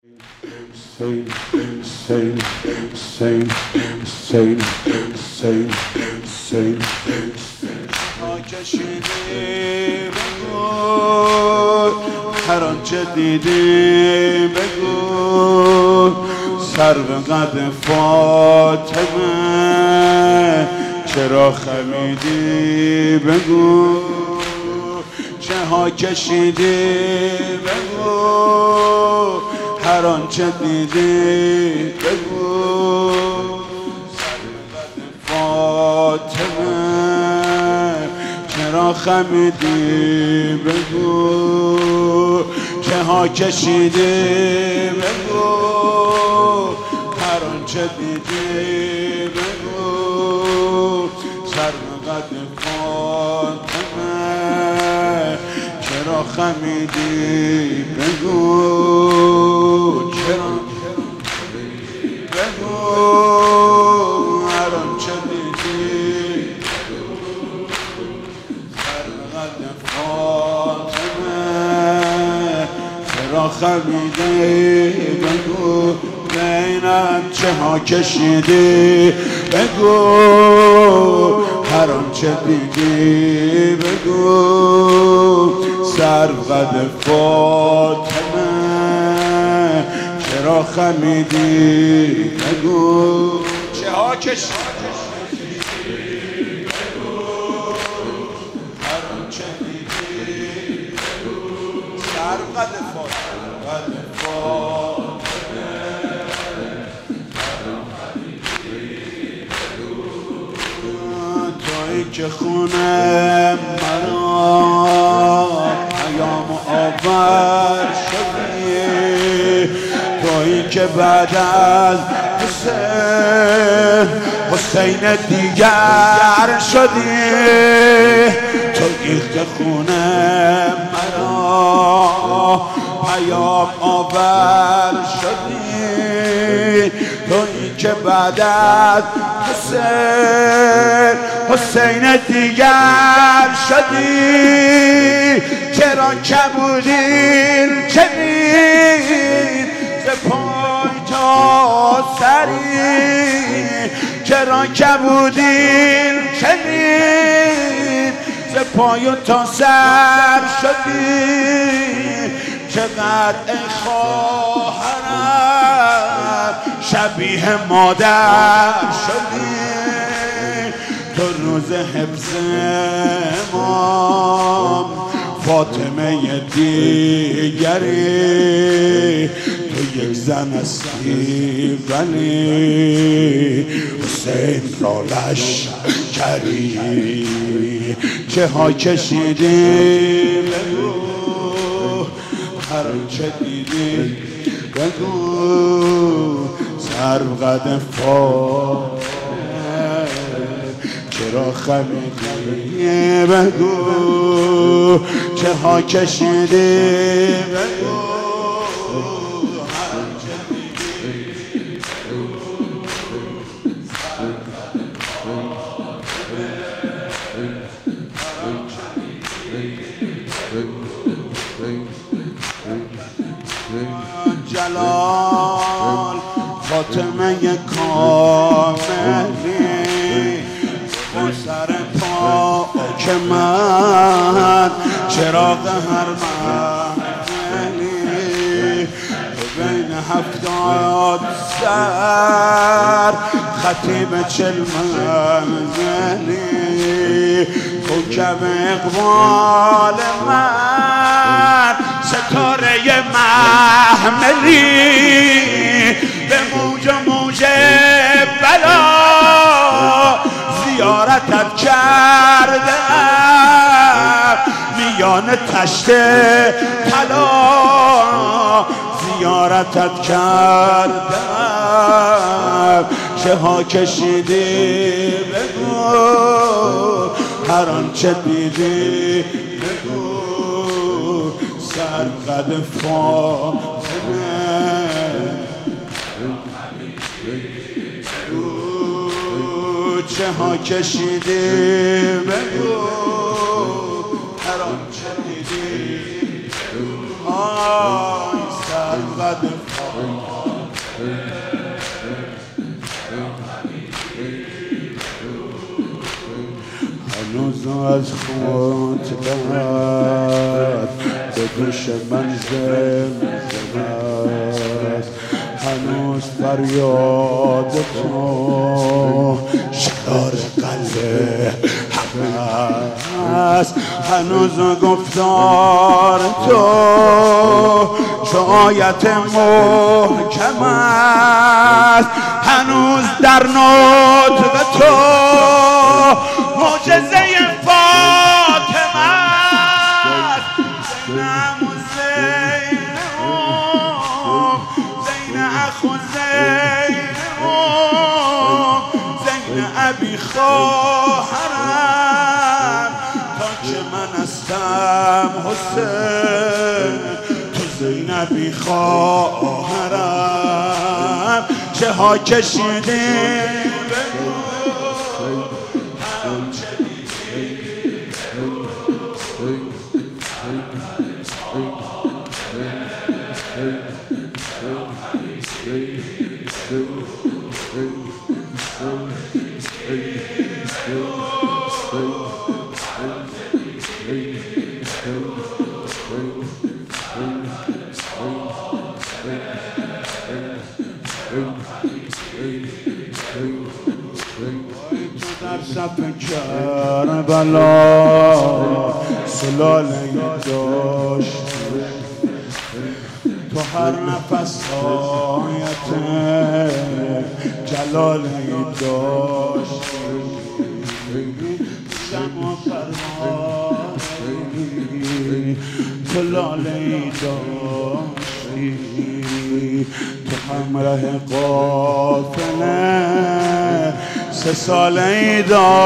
Same. کشیدی بگو هر آنچه دیدی بگو سر به قد فاطمه چرا خمیدی بگو چه ها کشیدی بگو هر آنچه دیدی بگو سر به قد فاطمه چرا خمیدی بگو چه ها کشیدی بگو هر آنچه دیدی بگو سر به قد فاطمه چرا خمیدی بگو چرا بگو هر آنچه دیدی سر به قد فاطمه چرا خمیدی بگو بینت چه ها کشیدی بگو هر آنچه دیدی بگو سر قد فاطمه چرا خمیدی بگو چه ها کشیدی بگو هر آنچه دیدی بگو سر قد فاطمه تویی که خونه مرا پیام آور شدی تویی که بعد از حسین دیگر شدی تویی که خونه مرا پیام آور شدی تویی که بعد از حسین دیگر شدی چرا کبودین چنین ز پای تا سری چرا کبودین چنین ز پای تا سر شدی چقدر ای خواهرم شبیه مادر شدی تو روز حفظ امام فاطمه دیگری تو یک زن هستی ولی حسین را لشکری چه ها کشیدی بگو هر چه دیدی بگو سر قد فاطمه چرا خمیدی بگو چه ها کشیدی بگو هر چه دیدی جلال فاطمه کاملی سر پاک من چراغ هر محفلی بین 70 سر خطیب 40 منزلی کوکب اقبال من ستاره محملی به موج بلا زیارتت کردم میان تشت طلا زیارتت کردم چه ها کشیدی بگو هر آنچه دیدی بگو سر قد فاطمه چه ها کشیدی بگو هر آنچه دیدی آی سر بد هنوز از خود بد به دوش من زمزمه هنوز فریاد تو شکار قلب همه است هنوز گفتار تو شایعت محکم است هنوز در نطق تو معجزه فاطمه است زینب و زین اخو زین ابی خواهرم تا که من هستم حسین تو زینبی خواهرم چه ها کشیدیم صف کربلا سلاله داشت تو هر نفس آیت جلاله داشت شم و پروانه تو لاله داشتی تو همراه قافله 3 ساله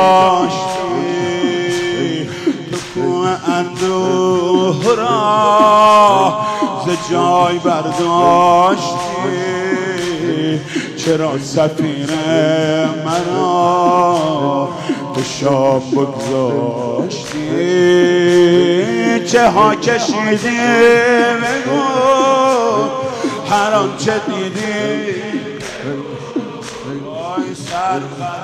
داشتی تو کوه اندوه را ز جای برداشتی چرا سفیر مرا تو شام بگذاشتی چه ها کشیدی بگو هر آنچه دیدی وای سر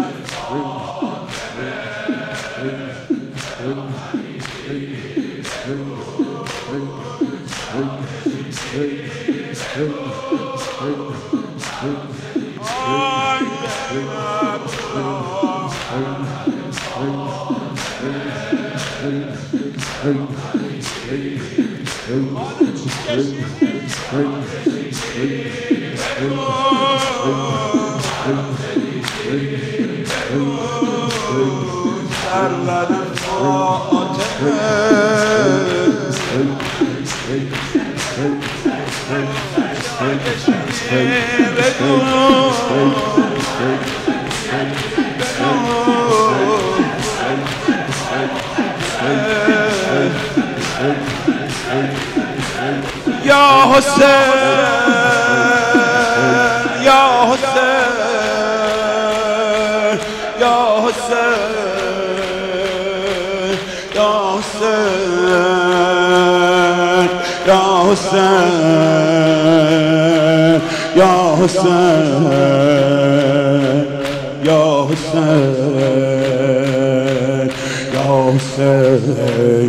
یا حسین یا حسین یا حسین یا حسین یا حسین یا حسین یا حسین یا حسین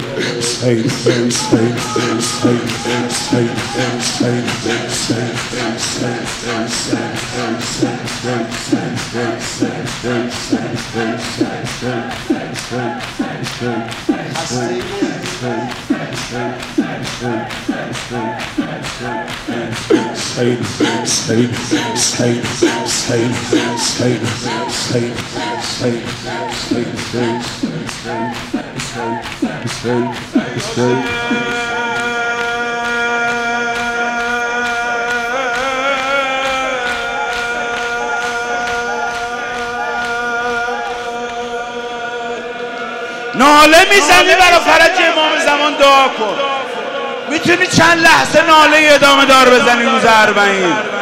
ناله میزنی برای فرج امام زمان دعا کن. میتونی چند لحظه ناله ادامه دار بزنی روز 40؟